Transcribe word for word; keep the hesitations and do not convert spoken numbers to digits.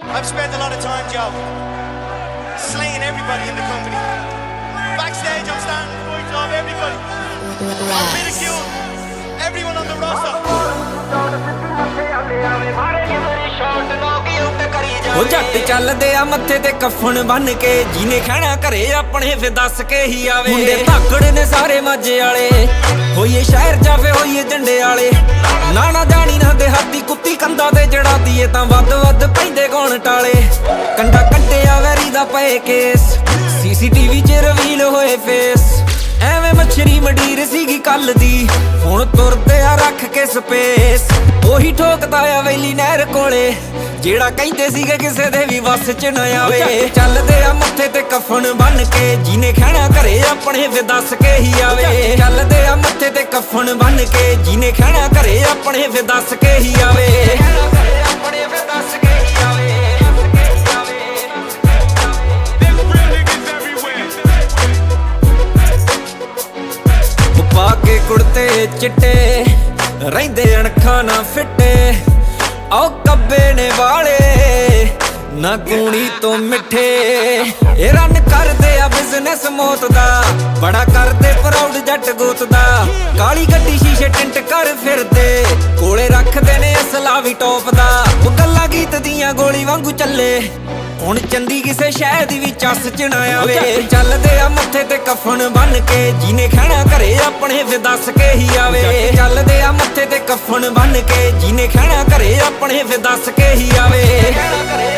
I've spent a lot of time, Joe, slaying everybody in the company. Backstage, I'm standing in front of everybody. I've ridiculed everyone on the roster. ਉਹ ਜੱਟ ਚੱਲਦੇ ਆ ਮੱਥੇ ਤੇ ਕਫਨ ਬੰਨ ਕੇ, ਜਿਹਨੇ ਕਹਿਣਾ ਘਰੇ ਆਪਣੇ ਫੇ ਦੱਸ ਕੇ ਹੀ ਆਵੇ। ਮੁੰਡੇ ਧਾਕੜ ਨੇ ਸਾਰੇ ਮਾਝੇ ਵਾਲੇ, ਹੋਈਏ ਸ਼ਹਿਰ ਜਾਵੇ ਹੋਈਏ ਝੰਡੇ ਵਾਲੇ। ਨਾ ਨਾ ਜਾਣੀ ਨਾ ਦੇਹਾਤੀ ਕੁੱਤੀ ਕੰਧਾਂ ਤੇ ਜੜਾ ਦੀਏ ਤਾਂ ਵੱਧ ਵੱਧ ਪੈਂਦੇ ਕੌਣ ਟਾਲੇ। ਕੰਡਾ ਕੱਟਿਆ ਵੈਰੀ ਦਾ ਪਏ ਕੇਸ, ਸੀਸੀਟੀਵੀ 'ਚ ਰਿਵੀਲ ਹੋਏ ਫੇਸ। ਐਵੇਂ ਮੱਛਰੀ ਮੰਡੀਰ ਸੀਗੀ ਕੱਲ ਦੀ, ਹੁਣ ਤੁਰਦੇ ਆ ਰੱਖ ਕੇ ਸਪੇਸ। ਉਹੀ ਠੋਕਦਾ ਆ ਵੈਲੀ ਨਹਿਰ ਕੋਲੇ, ਜਿਹੜਾ ਕਹਿੰਦੇ ਸੀਗੇ ਕਿਸੇ ਦੇ ਵੀ ਵੱਸ 'ਚ ਨਾ ਆਵੇ। ਚੱਲਦੇ ਆ ਮੱਥੇ ਤੇ ਕਫਨ ਬੰਨ ਕੇ, ਜਿਹਨੇ ਕਹਿਣਾ ਘਰੇ ਆਪਣੇ ਫੇ ਦੱਸ ਕੇ ਹੀ ਆਵੇ। ਚੱਲਦੇ ਆ ਮੱਥੇ ਤੇ ਕਫਨ ਬੰਨ ਕੇ, ਜਿਹਨੇ ਕਹਿਣਾ ਘਰੇ ਆਪਣੇ ਫੇ ਦੱਸ ਕੇ ਹੀ ਆਵੇ। ਆਪਣੇ ਫੇ ਦੱਸ ਕੇ ਹੀ ਆਵੇ। ਪਾ ਕੇ ਕੁੜਤੇ ਚਿੱਟੇ ਰਹਿੰਦੇ ਅਣਖਾਂ ਨਾ ਫਿੱਟੇ, ਆਓ ਕੱਬੇ ਨੇ ਵਾਲੇ ਨਾ ਕੂਣੀ ਤੋਂ ਮਿੱਠੇ। ਇਹ ਰਨ ਕਰਦੇ ਆ ਬਿਜ਼ਨਸ ਮੌਤ ਦਾ, ਬੜਾ ਕਰਦੇ ਪ੍ਰਾਊਡ ਜੱਟ ਗੋਤ ਦਾ। ਕਾਲੀ ਗੱਡੀ ਸ਼ੀਸ਼ੇ ਟਿੰਟ ਕਰ ਫਿਰਦੇ, ਕੋਲੇ ਰੱਖਦੇ ਨੇ ਅਸਲਾ ਵੀ ਟੌਪ ਦਾ। ਉਹ ਗੱਲਾਂ ਗੀਤ ਦੀਆਂ ਗੋਲੀ ਵਾਂਗੂ ਚੱਲੇ, ਹੁਣ ਚੰਦੀ ਕਿਸੇ ਸ਼ਹਿਰ ਦੀ ਵੀ ਚੱਸ 'ਚ ਨਾ ਆਵੇ। ਚੱਲਦੇ ਆ ਮੱਥੇ ਤੇ ਕਫਨ ਬੰਨ ਕੇ, ਜਿਹਨੇ ਕਹਿਣਾ ਘਰੇ ਆਪਣੇ ਫੇ ਦੱਸ ਕੇ ਹੀ ਆਵੇ। ਚੱਲਦੇ ਆ ਮੱਥੇ ਤੇ ਕਫਨ ਬੰਨ ਕੇ, ਜਿਹਨੇ ਕਹਿਣਾ ਘਰੇ ਆਪਣੇ ਫੇ ਦੱਸ ਕੇ ਹੀ ਆਵੇ।